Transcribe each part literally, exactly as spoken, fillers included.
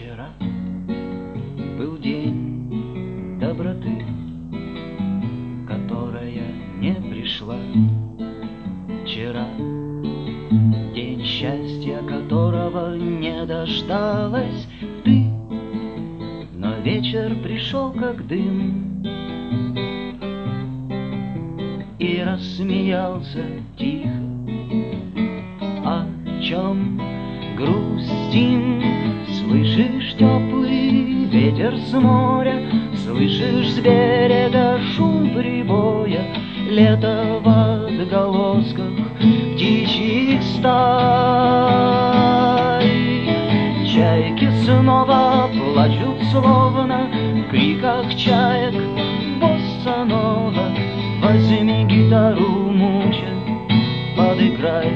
Вчера был день доброты, которая не пришла. Вчера день счастья, которого не дождалась ты. Но вечер пришел как дым и рассмеялся тихо. О чем грустим? Слышишь теплый ветер с моря, слышишь с берега шум прибоя, лето в отголосках птичьих стай. Чайки снова плачут, словно в криках чаек босса-нова. Возьми гитару, муча, подыграй.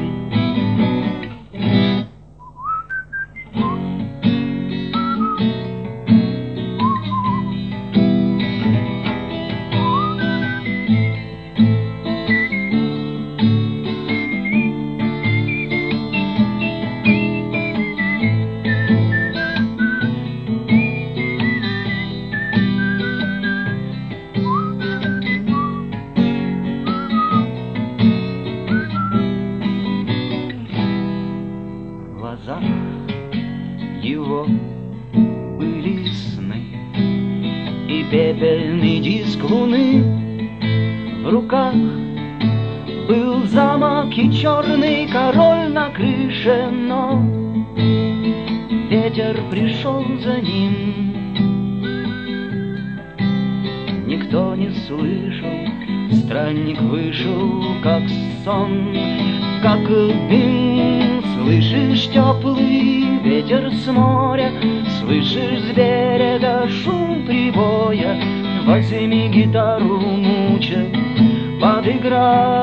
В глазах его были сны и пепельный диск луны. В руках был замок и черный король на крыше, но ветер пришел за ним. Никто не слышал, странник вышел, как сон, как дым. Слышишь теплый ветер с моря, слышишь с берега шум прибоя. Возьми гитару, муча, подыграй.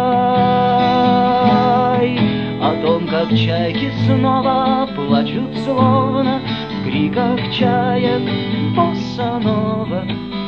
О том, как чайки снова плачут, словно в криках чаек босса-нова.